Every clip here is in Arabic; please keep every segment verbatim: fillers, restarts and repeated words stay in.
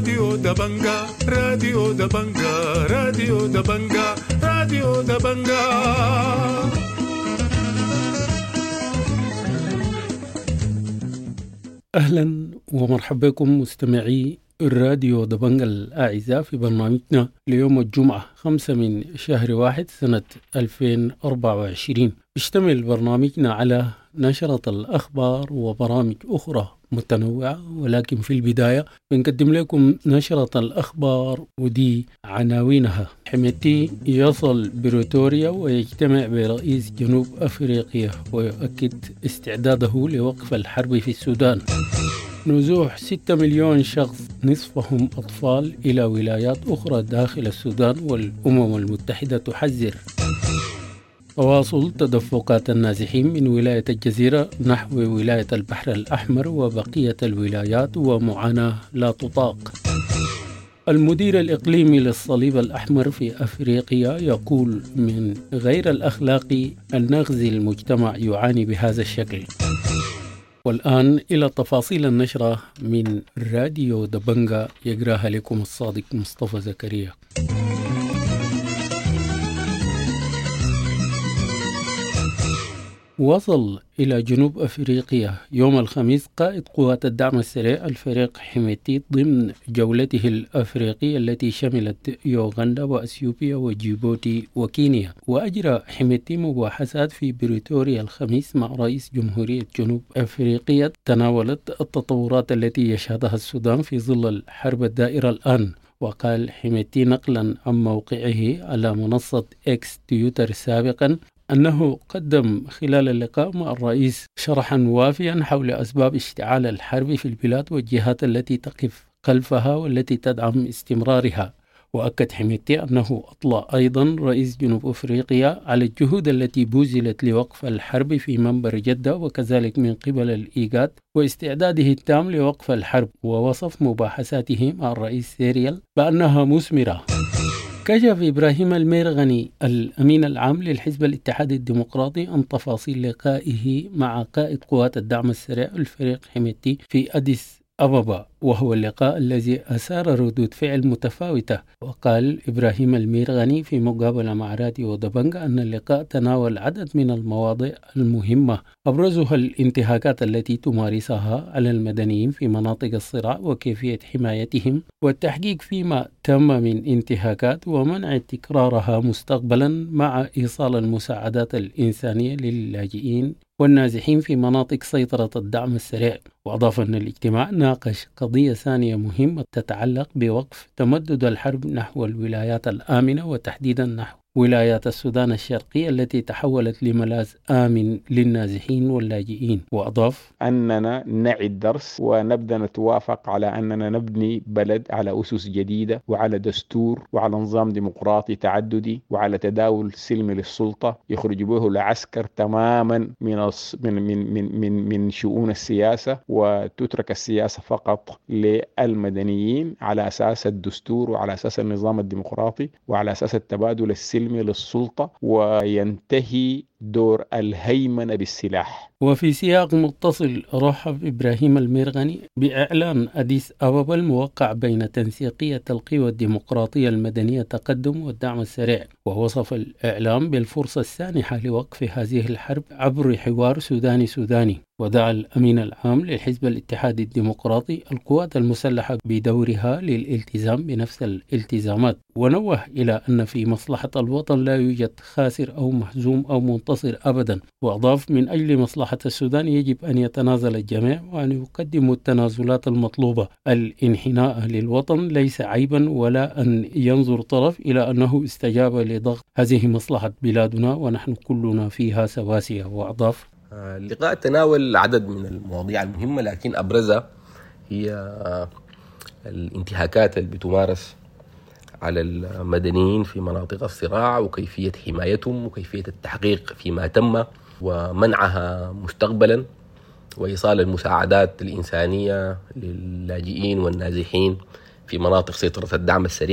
راديو دبنجا راديو دبنجا راديو دبنجا راديو دبنجا. أهلا ومرحبا بكم مستمعي الراديو دبنجا الأعزاء في برنامجنا ليوم الجمعة خمسة من شهر واحد سنة ألفين وأربعة وعشرين. يشتمل برنامجنا على نشرة الأخبار وبرامج أخرى متنوعة، ولكن في البداية بنقدم لكم نشرة الأخبار ودي عناوينها. حميتي يصل بريتوريا ويجتمع برئيس جنوب أفريقيا ويؤكد استعداده لوقف الحرب في السودان. نزوح ستة مليون شخص نصفهم أطفال إلى ولايات أخرى داخل السودان، والأمم المتحدة تحذر. تواصل تدفقات النازحين من ولاية الجزيرة نحو ولاية البحر الأحمر وبقية الولايات ومعاناة لا تطاق. المدير الإقليمي للصليب الأحمر في أفريقيا يقول من غير الأخلاقي أن نغزي المجتمع يعاني بهذا الشكل. والآن إلى تفاصيل النشرة من راديو دبنجا يقراها لكم الصادق مصطفى زكريا. وصل إلى جنوب أفريقيا يوم الخميس قائد قوات الدعم السريع الفريق حميتي ضمن جولته الأفريقية التي شملت يوغندا وأثيوبيا وجيبوتي وكينيا. وأجرى حميتي مباحثات في بريتوريا الخميس مع رئيس جمهورية جنوب أفريقيا تناولت التطورات التي يشهدها السودان في ظل الحرب الدائرة الآن. وقال حميتي نقلا عن موقعه على منصة إكس تويتر سابقا أنه قدم خلال اللقاء مع الرئيس شرحا وافيا حول أسباب اشتعال الحرب في البلاد والجهات التي تقف خلفها والتي تدعم استمرارها. وأكد حميتي أنه أطلع أيضا رئيس جنوب أفريقيا على الجهود التي بذلت لوقف الحرب في منبر جدة وكذلك من قبل الإيجاد واستعداده التام لوقف الحرب، ووصف مباحثاته مع الرئيس سيريل بأنها مثمرة. كشف إبراهيم الميرغني الأمين العام للحزب الاتحادي الديمقراطي عن تفاصيل لقائه مع قائد قوات الدعم السريع الفريق حميتي في أديس أبابا، وهو اللقاء الذي أثار ردود فعل متفاوتة. وقال إبراهيم الميرغني في مقابلة مع راديو دبنجا أن اللقاء تناول عدد من المواضيع المهمة أبرزها الانتهاكات التي تمارسها على المدنيين في مناطق الصراع وكيفية حمايتهم والتحقيق فيما تم من انتهاكات ومنع تكرارها مستقبلا مع إيصال المساعدات الإنسانية للاجئين والنازحين في مناطق سيطرة الدعم السريع. وأضاف أن الاجتماع ناقش قضية ثانية مهمة تتعلق بوقف تمدد الحرب نحو الولايات الآمنة وتحديدا نحو ولايات السودان الشرقية التي تحولت لملاذ آمن للنازحين واللاجئين. وأضاف أننا نعد درس ونبدأ نتوافق على أننا نبني بلد على أسس جديدة وعلى دستور وعلى نظام ديمقراطي تعددي وعلى تداول سلمي للسلطة يخرج به العسكر تماما من من من من من, من شؤون السياسة، وتترك السياسة فقط للمدنيين على أساس الدستور وعلى أساس النظام الديمقراطي وعلى أساس التبادل السلمي للسلطة، وينتهي دور الهيمنة بالسلاح. وفي سياق متصل رحب إبراهيم الميرغني بإعلان أديس أبابا الموقع بين تنسيقية القوى الديمقراطية المدنية تقدم والدعم السريع، ووصف الإعلام بالفرصة السانحة لوقف هذه الحرب عبر حوار سوداني سوداني. ودعا الأمين العام للحزب الاتحادي الديمقراطي القوات المسلحة بدورها للالتزام بنفس الالتزامات، ونوه إلى أن في مصلحة الوطن لا يوجد خاسر أو مهزوم أو منتصر أبدا. وأضاف من أجل مصلحة السودان يجب أن يتنازل الجميع وأن يقدموا التنازلات المطلوبة. الانحناء للوطن ليس عيبا ولا أن ينظر طرف إلى أنه استجاب لضغط. هذه مصلحة بلادنا ونحن كلنا فيها سواسية. وأضاف اللقاء تناول عدد من المواضيع المهمة، لكن أبرزها هي الانتهاكات اللي بتمارس على المدنيين في مناطق الصراع وكيفية حمايتهم وكيفية التحقيق فيما تم ومنعها مستقبلا وإيصال المساعدات الإنسانية للاجئين والنازحين في مناطق سيطرة الدعم السريع.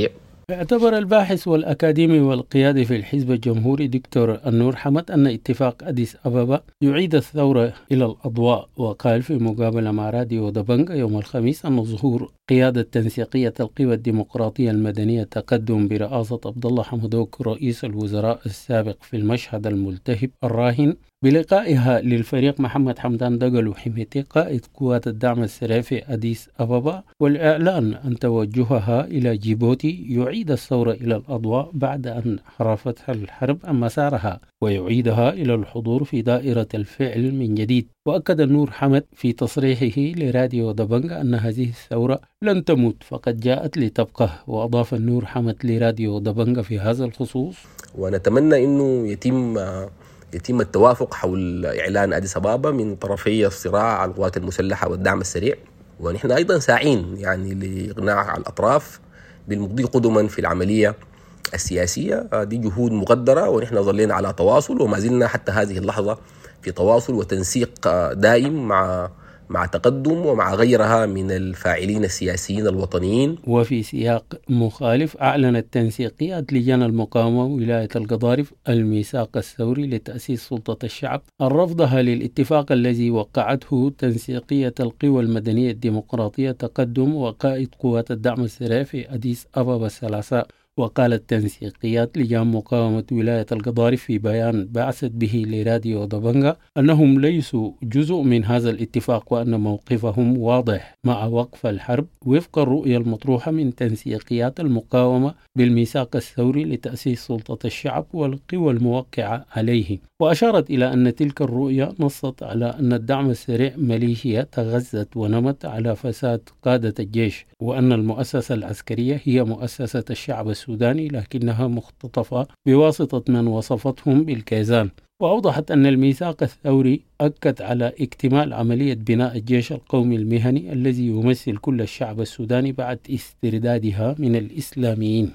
اعتبر الباحث والأكاديمي والقيادي في الحزب الجمهوري دكتور النور حمد أن اتفاق أديس أبابا يعيد الثورة إلى الأضواء، وقال في مقابلة مع راديو دبنجا يوم الخميس أن ظهور قيادة تنسيقية القوى الديمقراطية المدنية تقدم برئاسة عبد الله حمدوك رئيس الوزراء السابق في المشهد الملتهب الراهن بلقائها للفريق محمد حمدان دقلو حميتي قائد قوات الدعم السريع في أديس أبابا، والإعلان عن توجهها إلى جيبوتي يعيد الثورة إلى الأضواء بعد أن حرفتها الحرب عن مسارها ويعيدها إلى الحضور في دائرة الفعل من جديد. وأكد النور حمد في تصريحه لراديو دبنجا أن هذه الثورة لن تموت فقد جاءت لتبقى. وأضاف النور حمد لراديو دبنجا في هذا الخصوص: ونتمنى أنه يتم يتم التوافق حول إعلان أديس أبابا من طرفي الصراع على القوات المسلحة والدعم السريع، ونحن أيضا ساعين يعني لإقناع الأطراف بالمضي قدما في العملية السياسية. دي جهود مقدرة ونحن ظلينا على تواصل وما زلنا حتى هذه اللحظة في تواصل وتنسيق دائم مع مع تقدم ومع غيرها من الفاعلين السياسيين الوطنيين. وفي سياق مخالف أعلنت تنسيقيات لجان المقاومة ولاية القضارف الميثاق الثوري لتأسيس سلطة الشعب عن رفضها للاتفاق الذي وقعته تنسيقية القوى المدنية الديمقراطية تقدم وقائد قوات الدعم السريع في أديس أبابا الثلاثاء. وقالت تنسيقيات لجان مقاومة ولاية القضارف في بيان بعثت به لراديو دبنجا أنهم ليسوا جزء من هذا الاتفاق وأن موقفهم واضح مع وقف الحرب وفق الرؤية المطروحة من تنسيقيات المقاومة بالميثاق الثوري لتأسيس سلطة الشعب والقوى الموقعة عليه. وأشارت إلى أن تلك الرؤية نصت على أن الدعم السريع ميليشيا تغذت ونمت على فساد قادة الجيش، وأن المؤسسة العسكرية هي مؤسسة الشعب السوداني لكنها مختطفة بواسطة من وصفتهم بالكيزان. وأوضحت أن الميثاق الثوري أكد على اكتمال عملية بناء الجيش القومي المهني الذي يمثل كل الشعب السوداني بعد استردادها من الإسلاميين.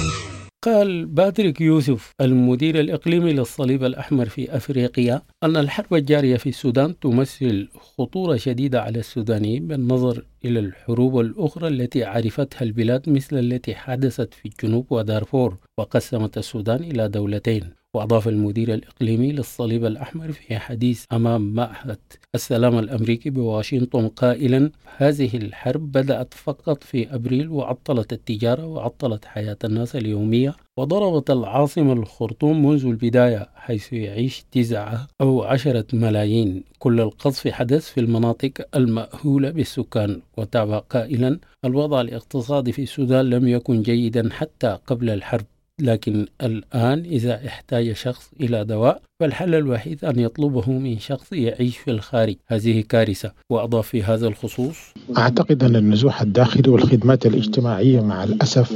قال باتريك يوسف المدير الإقليمي للصليب الأحمر في أفريقيا أن الحرب الجارية في السودان تمثل خطورة شديدة على السودانيين بالنظر إلى الحروب الأخرى التي عرفتها البلاد مثل التي حدثت في الجنوب ودارفور وقسمت السودان إلى دولتين. وأضاف المدير الإقليمي للصليب الأحمر في حديث أمام معهد السلام الأمريكي بواشنطن قائلا: هذه الحرب بدأت فقط في أبريل وعطلت التجارة وعطلت حياة الناس اليومية وضربت العاصمة الخرطوم منذ البداية حيث يعيش تسعة أو عشرة ملايين. كل القصف حدث في المناطق المأهولة بالسكان. وتابع قائلا: الوضع الاقتصادي في السودان لم يكن جيدا حتى قبل الحرب، لكن الآن إذا احتاج شخص إلى دواء فالحل الوحيد أن يطلبه من شخص يعيش في الخارج. هذه كارثة. وأضاف في هذا الخصوص: أعتقد أن النزوح الداخلي والخدمات الاجتماعية مع الأسف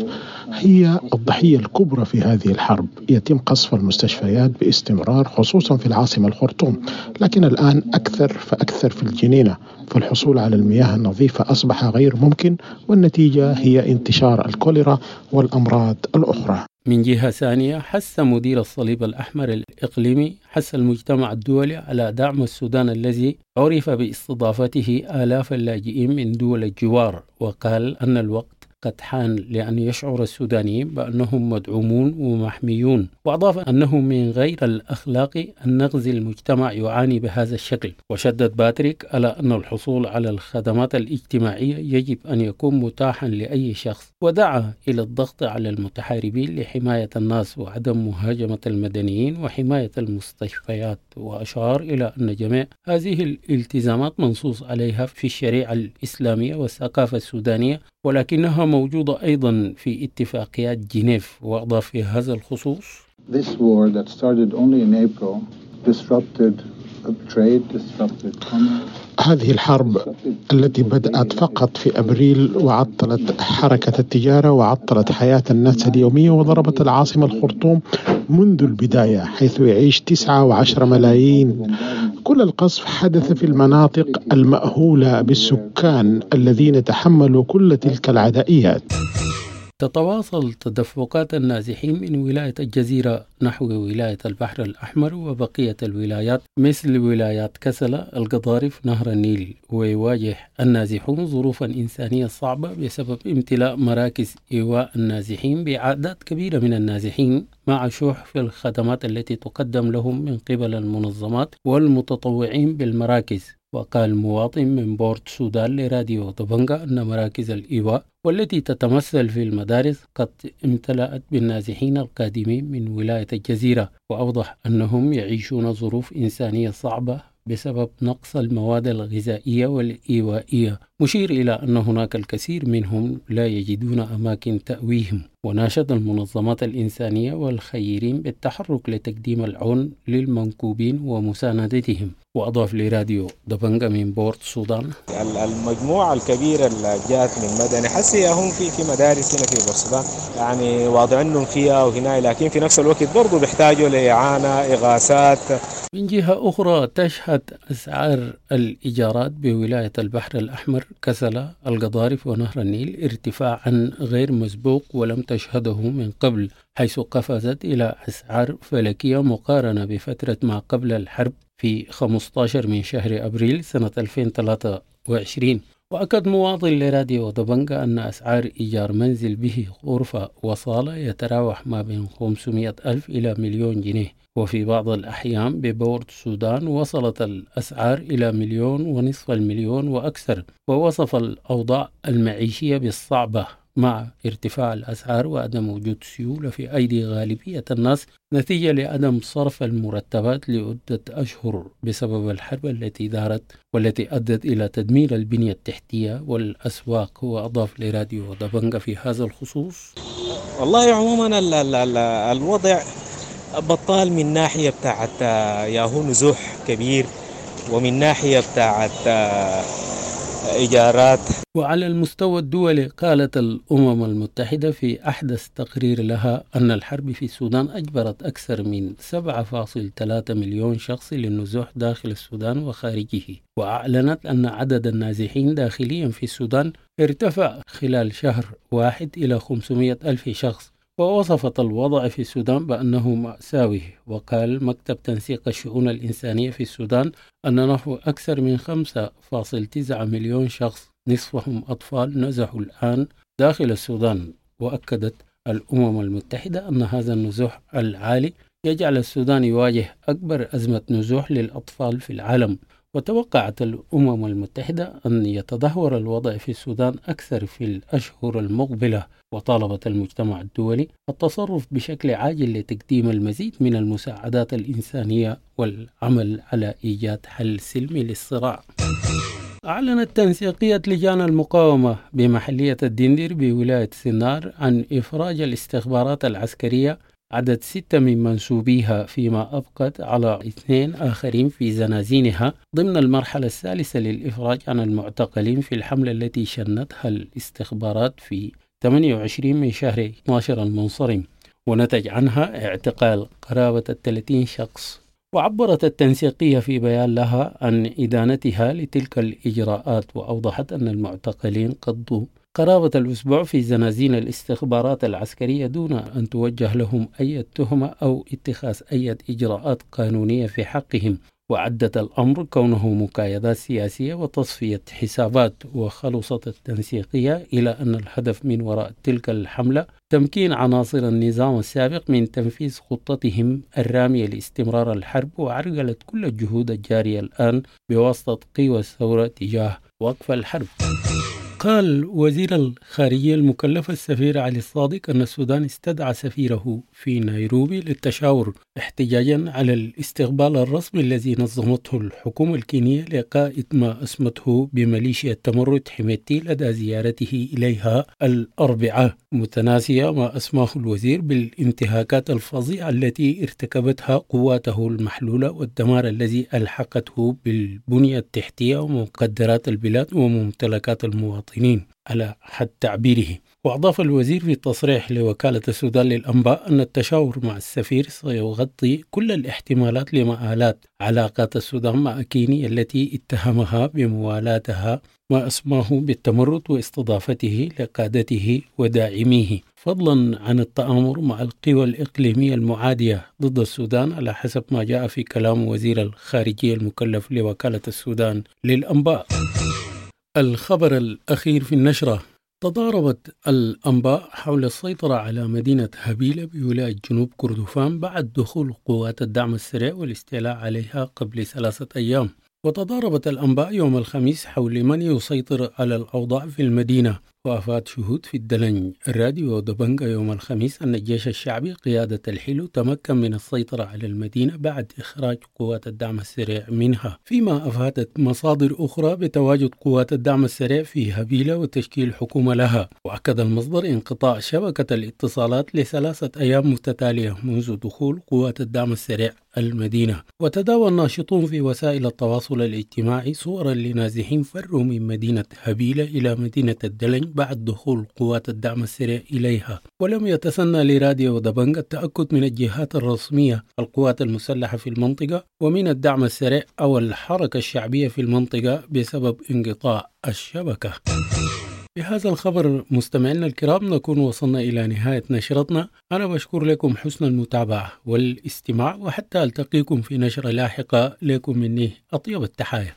هي الضحية الكبرى في هذه الحرب. يتم قصف المستشفيات باستمرار خصوصا في العاصمة الخرطوم، لكن الآن أكثر فأكثر في الجنينة، فالحصول على المياه النظيفة أصبح غير ممكن، والنتيجة هي انتشار الكوليرا والأمراض الأخرى. من جهة ثانية حث مدير الصليب الأحمر الإقليمي حث المجتمع الدولي على دعم السودان الذي عرف باستضافته آلاف اللاجئين من دول الجوار، وقال أن الوقت قد حان لأن يشعر السودانيين بأنهم مدعومون ومحميون. وأضاف أنه من غير الأخلاق أن نغزي المجتمع يعاني بهذا الشكل. وشدد باتريك على أن الحصول على الخدمات الاجتماعية يجب أن يكون متاحا لأي شخص، ودعا إلى الضغط على المتحاربين لحماية الناس وعدم مهاجمة المدنيين وحماية المستشفيات. وأشار إلى أن جميع هذه الالتزامات منصوص عليها في الشريعة الإسلامية والثقافة السودانية، ولكنها موجودة أيضا في اتفاقيات جنيف. وأضاف في هذا الخصوص: This war that started only in April disrupted trade, disrupted commerce. هذه الحرب التي بدأت فقط في أبريل وعطلت حركة التجارة وعطلت حياة الناس اليومية وضربت العاصمة الخرطوم منذ البداية حيث يعيش تسعة وعشر ملايين. كل القصف حدث في المناطق المأهولة بالسكان الذين تحملوا كل تلك العدائيات. تتواصل تدفقات النازحين من ولاية الجزيرة نحو ولاية البحر الأحمر وبقية الولايات مثل ولايات كسلة القضارف نهر النيل، ويواجه النازحون ظروفا إنسانية صعبة بسبب امتلاء مراكز إيواء النازحين بأعداد كبيرة من النازحين مع شح في الخدمات التي تقدم لهم من قبل المنظمات والمتطوعين بالمراكز. وقال مواطن من بورت سودان لراديو طبنجة أن مراكز الإيواء والتي تتمثل في المدارس قد امتلأت بالنازحين القادمين من ولاية الجزيرة، وأوضح أنهم يعيشون ظروف إنسانية صعبة بسبب نقص المواد الغذائية والإيوائية، مشير إلى أن هناك الكثير منهم لا يجدون أماكن تأويهم. وناشد المنظمات الإنسانية والخيرين بالتحرك لتقديم العون للمنكوبين ومساندتهم. وأضاف لراديو دبنجة من بورت السودان: المجموعة الكبيرة اللي جات من مدني حسي هم في في مدارس هنا في بورت السودان، يعني واضعينهم فيها وهنا، لكن في نفس الوقت برضو بيحتاجوا لإعانة إغاثات. من جهة أخرى تشهد أسعار الإيجارات بولاية البحر الأحمر كسلة القضارف ونهر النيل ارتفاعا غير مسبوق ولم تشهده من قبل، حيث قفزت إلى أسعار فلكية مقارنة بفترة ما قبل الحرب في خمسة عشر من شهر أبريل سنة ألفين وثلاثة وعشرين. وأكد مواطن لراديو طبنجة أن أسعار إيجار منزل به غرفة وصالة يتراوح ما بين خمسمائة ألف إلى مليون جنيه، وفي بعض الأحيان ببورت السودان وصلت الأسعار إلى مليون ونصف المليون وأكثر. ووصف الأوضاع المعيشية بالصعبة مع ارتفاع الأسعار وعدم وجود سيولة في أيدي غالبية الناس نتيجة لعدم صرف المرتبات لعدة أشهر بسبب الحرب التي دارت والتي أدت إلى تدمير البنية التحتية والأسواق. وأضاف لراديو دبنجة في هذا الخصوص: والله عموما ال ال ال الوضع بطال من ناحية بتاعت ياهو نزوح كبير، ومن ناحية بتاعت إيجارات. وعلى المستوى الدولي قالت الأمم المتحدة في أحدث تقرير لها أن الحرب في السودان أجبرت أكثر من سبعة فاصلة ثلاثة مليون شخص للنزوح داخل السودان وخارجه، وأعلنت أن عدد النازحين داخليا في السودان ارتفع خلال شهر واحد إلى خمسمائة ألف شخص. ووصفت الوضع في السودان بأنه مأساوي. وقال مكتب تنسيق الشؤون الإنسانية في السودان أن نحو أكثر من خمسة فاصلة تسعة مليون شخص نصفهم أطفال نزحوا الآن داخل السودان. وأكدت الأمم المتحدة أن هذا النزوح العالي يجعل السودان يواجه أكبر أزمة نزوح للأطفال في العالم. وتوقعت الأمم المتحدة أن يتدهور الوضع في السودان أكثر في الأشهر المقبلة، وطالبت المجتمع الدولي التصرف بشكل عاجل لتقديم المزيد من المساعدات الإنسانية والعمل على إيجاد حل سلمي للصراع. أعلنت تنسيقية لجان المقاومة بمحلية الدندر بولاية سنار عن إفراج الاستخبارات العسكرية عدد ستة من منسوبيها، فيما أبقت على اثنين آخرين في زنازينها ضمن المرحلة الثالثة للإفراج عن المعتقلين في الحملة التي شنتها الاستخبارات في ثمانية وعشرين من شهر اثني عشر المنصرم، ونتج عنها اعتقال قرابة الثلاثين شخص. وعبرت التنسيقية في بيان لها عن إدانتها لتلك الإجراءات، وأوضحت أن المعتقلين قضوا قرابة الأسبوع في زنازين الاستخبارات العسكرية دون أن توجه لهم أي تهمة أو اتخاذ أي إجراءات قانونية في حقهم. وعدت الأمر كونه مكايدات سياسية وتصفية حسابات. وخلصت التنسيقية إلى أن الهدف من وراء تلك الحملة تمكين عناصر النظام السابق من تنفيذ خطتهم الرامية لاستمرار الحرب، وعرقلت كل الجهود الجارية الآن بواسطة قوى الثورة تجاه وقف الحرب. قال وزير الخارجية المكلف السفير علي الصادق أن السودان استدعى سفيره في نيروبي للتشاور احتجاجا على الاستقبال الرسمي الذي نظمته الحكومة الكينية لقائد ما أسمته بميليشيا التمرد حميتي لدى زيارته إليها الأربعاء، متناسية ما أسماه الوزير بالانتهاكات الفظيعة التي ارتكبتها قواته المحلولة والدمار الذي ألحقته بالبنية التحتية ومقدرات البلاد وممتلكات المواطنين على حد تعبيره. وأضاف الوزير في التصريح لوكالة السودان للأنباء أن التشاور مع السفير سيغطي كل الاحتمالات لمآلات علاقات السودان مع كينيا التي اتهمها بموالاتها ما أسماه بالتمرد واستضافته لقادته وداعميه، فضلا عن التآمر مع القوى الإقليمية المعادية ضد السودان على حسب ما جاء في كلام وزير الخارجية المكلف لوكالة السودان للأنباء. الخبر الأخير في النشرة: تضاربت الأنباء حول السيطرة على مدينة هبيلة بولاية جنوب كردفان بعد دخول قوات الدعم السريع والاستيلاء عليها قبل ثلاثة أيام. وتضاربت الأنباء يوم الخميس حول من يسيطر على الأوضاع في المدينة، وأفاد شهود في الدلنج الراديو دبنجا يوم الخميس أن الجيش الشعبي قيادة الحلو تمكن من السيطرة على المدينة بعد إخراج قوات الدعم السريع منها، فيما أفادت مصادر أخرى بتواجد قوات الدعم السريع في هبيلة وتشكيل حكومة لها. وأكد المصدر انقطاع شبكة الاتصالات لثلاثة أيام متتالية منذ دخول قوات الدعم السريع المدينة. وتداول ناشطون في وسائل التواصل الاجتماعي صورا لنازحين فروا من مدينة هبيلة إلى مدينة الدلنج بعد دخول قوات الدعم السريع إليها. ولم يتسنى لراديو دبنجا التأكد من الجهات الرسمية القوات المسلحة في المنطقة ومن الدعم السريع أو الحركة الشعبية في المنطقة بسبب انقطاع الشبكة. بهذا الخبر مستمعينا الكرام نكون وصلنا إلى نهاية نشرتنا. أنا بشكر لكم حسن المتابعة والاستماع، وحتى ألتقيكم في نشرة لاحقة. لكم مني أطيب التحايا.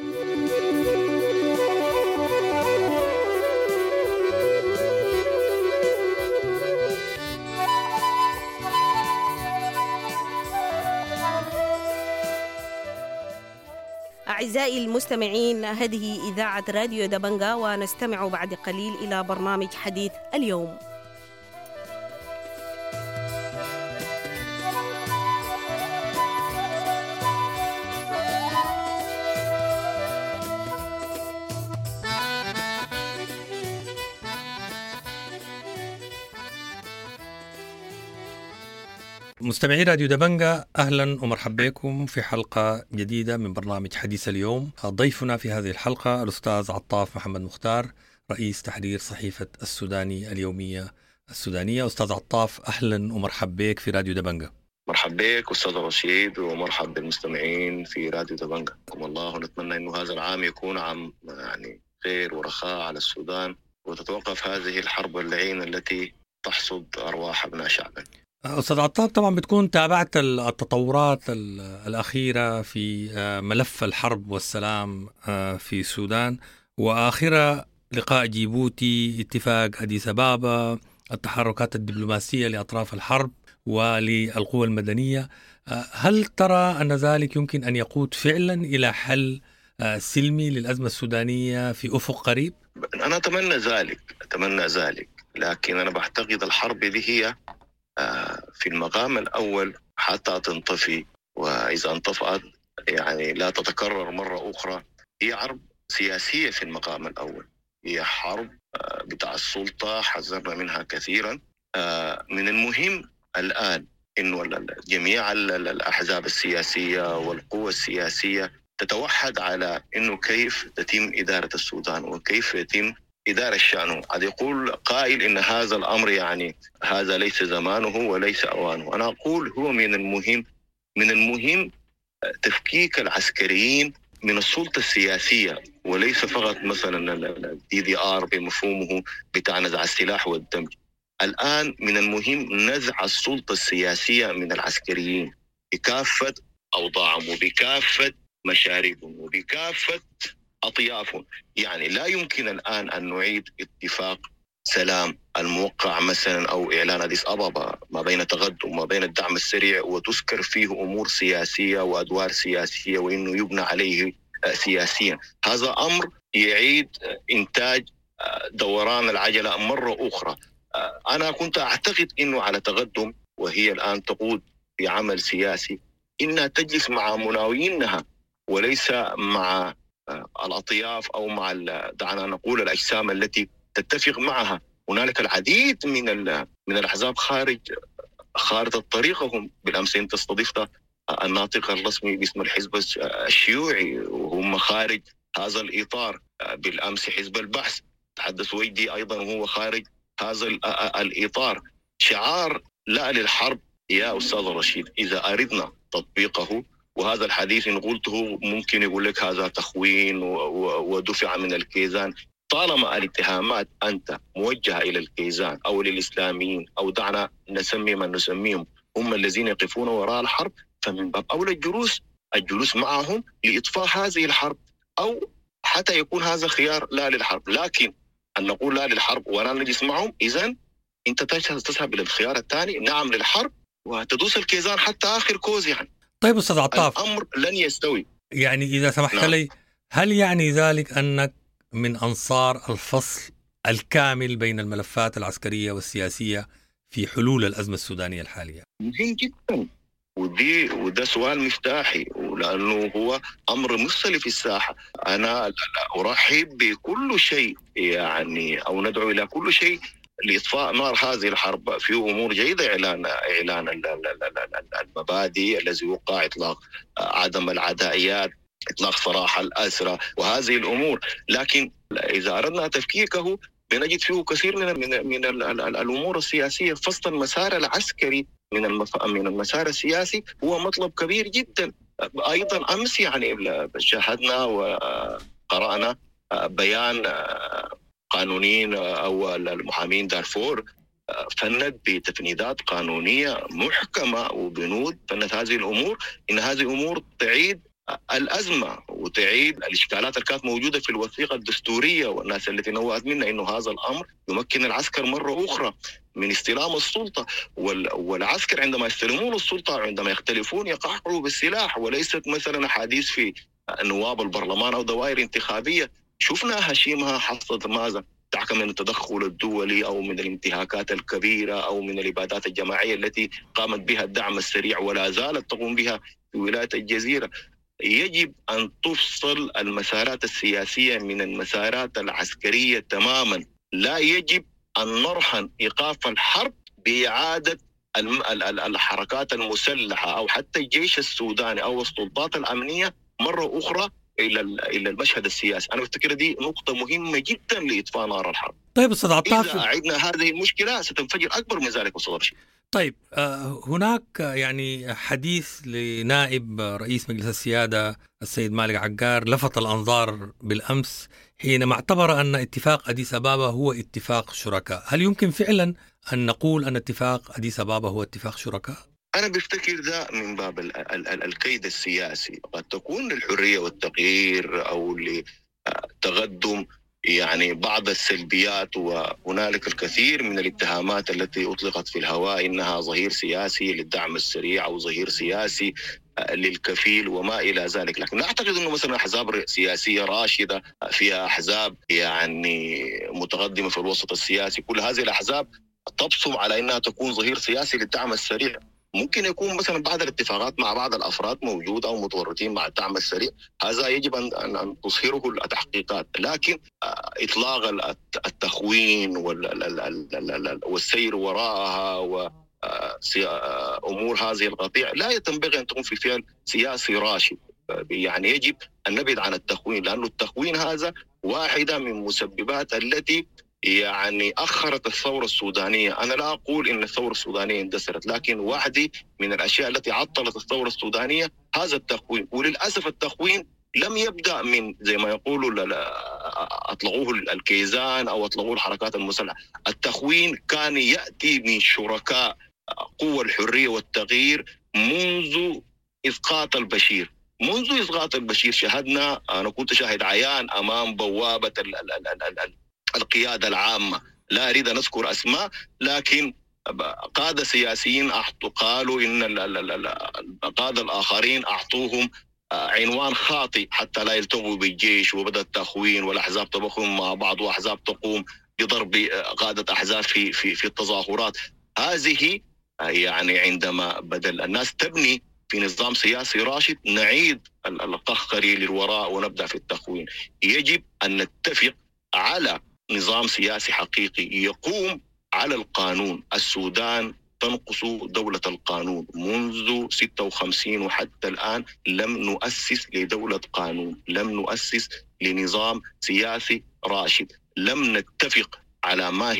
أعزائي المستمعين، هذه إذاعة راديو دبنجا، ونستمع بعد قليل إلى برنامج حديث اليوم. مستمعي راديو دبنجا، أهلا ومرحبا بكم في حلقة جديدة من برنامج حديث اليوم. ضيفنا في هذه الحلقة الأستاذ عطاف محمد مختار، رئيس تحرير صحيفة السوداني اليومية السودانية. أستاذ عطاف، أهلا ومرحبا بك في راديو دبنجا. مرحبا بك أستاذ رشيد، ومرحبا بالمستمعين في راديو دبنجا. الله، ونتمنى أنه هذا العام يكون عام يعني خير ورخاء على السودان، وتتوقف هذه الحرب اللعينة التي تحصد أرواح أبناء شعبنا. أستاذ عطاب، طبعا بتكون تابعت التطورات الأخيرة في ملف الحرب والسلام في السودان، وآخرة لقاء جيبوتي، اتفاق أديس أبابا، التحركات الدبلوماسية لأطراف الحرب وللقوى المدنية. هل ترى أن ذلك يمكن أن يقود فعلا إلى حل سلمي للأزمة السودانية في أفق قريب؟ أنا أتمنى ذلك أتمنى ذلك لكن أنا بعتقد الحرب دي هي في المقام الأول حتى تنطفي، وإذا انطفأت يعني لا تتكرر مرة أخرى. هي حرب سياسية في المقام الأول، هي حرب بتاع السلطة، حذرنا منها كثيرا. من المهم الآن إنه جميع الأحزاب السياسية والقوى السياسية تتوحد على إنه كيف تتم إدارة السودان وكيف يتم إدارة شأنه. قد يقول قائل إن هذا الأمر يعني هذا ليس زمانه وليس أوانه. أنا أقول هو من المهم من المهم تفكيك العسكريين من السلطة السياسية، وليس فقط مثلا الدي دي آر بمفهومه بتاع نزع السلاح والدمج. الآن من المهم نزع السلطة السياسية من العسكريين بكافة أوضاعهم وبكافة مشاربهم وبكافة أطيافهم. يعني لا يمكن الآن أن نعيد اتفاق سلام الموقع مثلا أو إعلان أديس أبابا ما بين تقدم وما بين الدعم السريع وتذكر فيه أمور سياسية وأدوار سياسية وإنه يبنى عليه سياسيا. هذا أمر يعيد إنتاج دوران العجلة مرة أخرى. أنا كنت أعتقد إنه على تقدم وهي الآن تقود في عمل سياسي إنها تجلس مع مناوئينها وليس مع الأطياف أو مع دعنا نقول الأجسام التي تتفق معها. هنالك العديد من من الأحزاب خارج خارج طريقهم. بالأمس أنت استضفت الناطق الرسمي باسم الحزب الشيوعي وهم خارج هذا الإطار. بالأمس حزب البحث تحدث ويدي أيضا وهو خارج هذا الإطار. شعار لا للحرب يا أستاذ رشيد إذا أردنا تطبيقه، وهذا الحديث إن قلته ممكن يقول لك هذا تخوين ودفع من الكيزان. طالما الاتهامات أنت موجهة إلى الكيزان أو للإسلاميين أو دعنا نسمي من نسميهم هم الذين يقفون وراء الحرب، فمن باب أولى الجلوس الجلوس معهم لإطفاء هذه الحرب، أو حتى يكون هذا خيار لا للحرب. لكن أن نقول لا للحرب ولا نجلس معهم، إذن أنت تذهب إلى الخيار الثاني، نعم للحرب وتدوس الكيزان حتى آخر كوز. يعني طيب أستاذ عطاف، الأمر لن يستوي. يعني إذا سمحت نعم. لي، هل يعني ذلك أنك من أنصار الفصل الكامل بين الملفات العسكرية والسياسية في حلول الأزمة السودانية الحالية؟ مهم جدا، ودي وده سؤال مفتاحي، ولأنه هو أمر مختلف في الساحة. أنا أرحب بكل شيء يعني أو ندعو إلى كل شيء لإطفاء نار هذه الحرب. في أمور جيدة، إعلان إعلان المبادئ الذي وقع، إطلاق عدم العدائيات، إطلاق سراح الأسرى وهذه الأمور. لكن إذا أردنا تفكيكه بنجد فيه كثير من من من الأمور السياسية. فصل المسار العسكري من المف... من المسار السياسي هو مطلب كبير جدا. أيضا أمس يعني شاهدنا وقرأنا بيان قانونيين أو المحامين دارفور فند بتفنيدات قانونية محكمة وبنود فند هذه الأمور، إن هذه الأمور تعيد الأزمة وتعيد الإشكالات اللي كانت موجودة في الوثيقة الدستورية، والناس التي نوأت منا إنه هذا الأمر يمكن العسكر مرة أخرى من استلام السلطة. والعسكر عندما يستلمون السلطة عندما يختلفون يقعقعوا بالسلاح، وليست مثلا حديث في نواب البرلمان أو دوائر انتخابية. شفنا هشيمها حصلت ماذا؟ تحكى من التدخل الدولي أو من الانتهاكات الكبيرة أو من الإبادات الجماعية التي قامت بها الدعم السريع ولا زالت تقوم بها في ولاية الجزيرة. يجب أن تفصل المسارات السياسية من المسارات العسكرية تماما. لا يجب أن نرهن إيقاف الحرب بإعادة الحركات المسلحة أو حتى الجيش السوداني أو السلطات الأمنية مرة أخرى إلى إلى المشهد السياسي. أنا أفتكر دي نقطة مهمة جدا لإطفاء نار الحرب. طيب أستاذ عطاف، إذا أعدنا هذه المشكلة ستنفجر أكبر من ذلك أستاذ رشيد. طيب هناك يعني حديث لنائب رئيس مجلس السيادة السيد مالك عقار لفت الأنظار بالأمس حينما اعتبر أن اتفاق أديس أبابا هو اتفاق شركاء. هل يمكن فعلا أن نقول أن اتفاق أديس أبابا هو اتفاق شركاء؟ أنا بفتكر ذا من باب ال ال ال الكيد السياسي، قد تكون للحرية والتغيير أو لتقدم يعني بعض السلبيات، وهنالك الكثير من الاتهامات التي أطلقت في الهواء إنها ظهير سياسي للدعم السريع أو ظهير سياسي للكفيل وما إلى ذلك. لكن أعتقد أنه مثلا أحزاب سياسية راشدة، فيها أحزاب يعني متقدمة في الوسط السياسي، كل هذه الأحزاب تبصم على أنها تكون ظهير سياسي للدعم السريع. ممكن يكون مثلا بعض الاتفاقات مع بعض الأفراد موجودة أو متورطين مع الدعم السريع، هذا يجب أن أن تصهره التحقيقات. لكن إطلاق التخوين والسير وراءها وأمور هذه القطيع لا ينبغي أن تكون في فعل سياسي راشد. يعني يجب أن نبعد عن التخوين، لأن التخوين هذا واحدة من مسببات التي يعني أخرت الثورة السودانية. أنا لا أقول إن الثورة السودانية اندثرت، لكن واحدة من الأشياء التي عطلت الثورة السودانية هذا التخوين. وللأسف التخوين لم يبدأ من زي ما يقولوا أطلقوه الكيزان أو أطلقوه الحركات المسلحة. التخوين كان يأتي من شركاء قوى الحرية والتغيير منذ إسقاط البشير. منذ إسقاط البشير شاهدنا، أنا كنت شاهد عيان أمام بوابة ال ال ال ال ال القيادة العامة، لا أريد أن أذكر أسماء، لكن قادة سياسيين قالوا إن القادة الآخرين أعطوهم عنوان خاطئ حتى لا يلتقوا بالجيش، وبدأ التخوين والأحزاب تبخهم مع بعض وأحزاب تقوم بضرب قادة أحزاب في في في التظاهرات. هذه يعني عندما بدل الناس تبني في نظام سياسي راشد نعيد القهقري للوراء ونبدأ في التخوين. يجب أن نتفق على نظام سياسي حقيقي يقوم على القانون. السودان تنقص دولة القانون منذ ستة وخمسين وحتى الآن لم نؤسس لدولة قانون، لم نؤسس لنظام سياسي راشد، لم نتفق على ما هي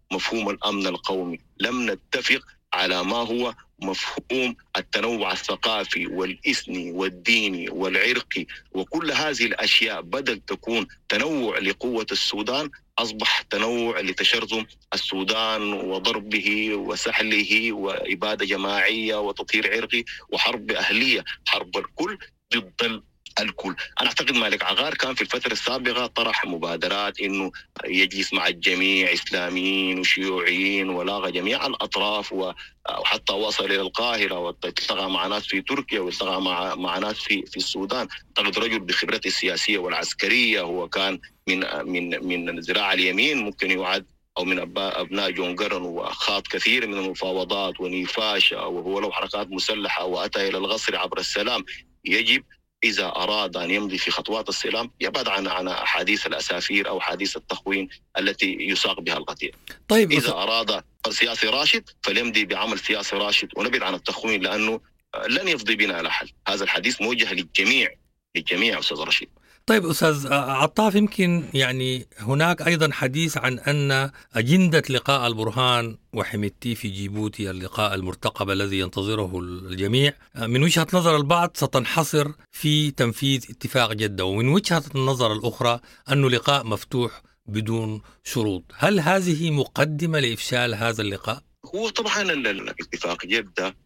مفهوم الأمن القومي، لم نتفق على ما هو مفهوم التنوع الثقافي والإثني والديني والعرقي، وكل هذه الأشياء بدل تكون تنوع لقوة السودان أصبح تنوع لتشرذم السودان وضربه وسحله وإبادة جماعية وتطهير عرقي وحرب أهلية، حرب الكل ضد الكل. أنا أعتقد مالك عغار كان في الفترة السابقة طرح مبادرات إنه يجلس مع الجميع إسلاميين وشيوعيين ولاغ جميع الأطراف، وحتى وصل إلى القاهرة والتقى مع ناس في تركيا والتقى مع مع ناس في في السودان. أعتقد رجل بخبرته السياسية والعسكرية، هو كان من من من الذراع اليمين ممكن يعد أو من أبناء جون جرن، وخاض كثير من المفاوضات ونيفاشا، وهو له حركات مسلحة وأتى إلى الغصر عبر السلام. يجب إذا أراد أن يمضي في خطوات السلام يبعد عن عن أحاديث الأسافير أو حديث التخوين التي يساق بها القتيل. طيب إذا أراد سياسي راشد فليمضي بعمل سياسي راشد ونبعد عن التخوين، لأنه لن يفضي بنا إلى حل. هذا الحديث موجه للجميع للجميع أستاذ رشيد. طيب أستاذ عطاف، يمكن يعني هناك أيضا حديث عن أن أجندة لقاء البرهان وحميدتي في جيبوتي، اللقاء المرتقب الذي ينتظره الجميع، من وجهة نظر البعض ستنحصر في تنفيذ اتفاق جدة، ومن وجهة النظر الأخرى أنه لقاء مفتوح بدون شروط. هل هذه مقدمة لإفشال هذا اللقاء؟ هو طبعا الاتفاق جدة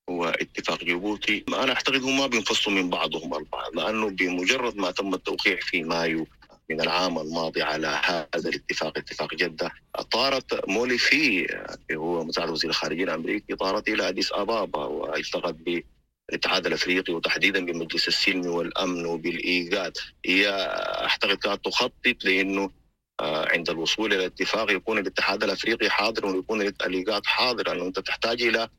واتفاق جيبوتي أنا أعتقد هما بينفصلوا من بعضهم البعض، لأنه بمجرد ما تم التوقيع في مايو من العام الماضي على هذا الاتفاق اتفاق جدة، طارت موليفي هو مساعد وزير الخارجية الأمريكي طارت إلى أديس أبابا والتقت بالاتحاد الأفريقي وتحديدا بمجلس السلم والأمن وبالإيجاد. هي أعتقد كانت تخطط لأنه عند الوصول إلى الاتفاق يكون الاتحاد الأفريقي حاضر ويكون الإيجاد حاضر، لأنه أنت تحتاج إلى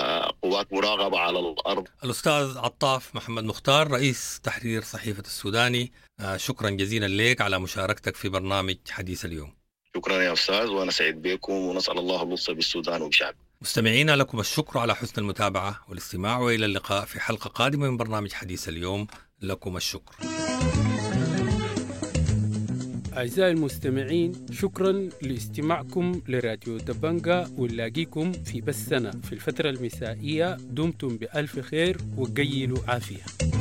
قوات مراقبة على الأرض. الأستاذ عطاف محمد مختار، رئيس تحرير صحيفة السوداني، شكرا جزيلا لك على مشاركتك في برنامج حديث اليوم. شكرا يا أستاذ، وأنا سعيد بكم ونسأل الله اللطف بالسودان وبشعبه. مستمعينا لكم الشكر على حسن المتابعة والاستماع، وإلى اللقاء في حلقة قادمة من برنامج حديث اليوم. لكم الشكر. أعزائي المستمعين، شكرا لاستماعكم لراديو دبنجا، ونلاقيكم في بثنا في الفترة المسائية. دمتم بألف خير وقيلوا عافية.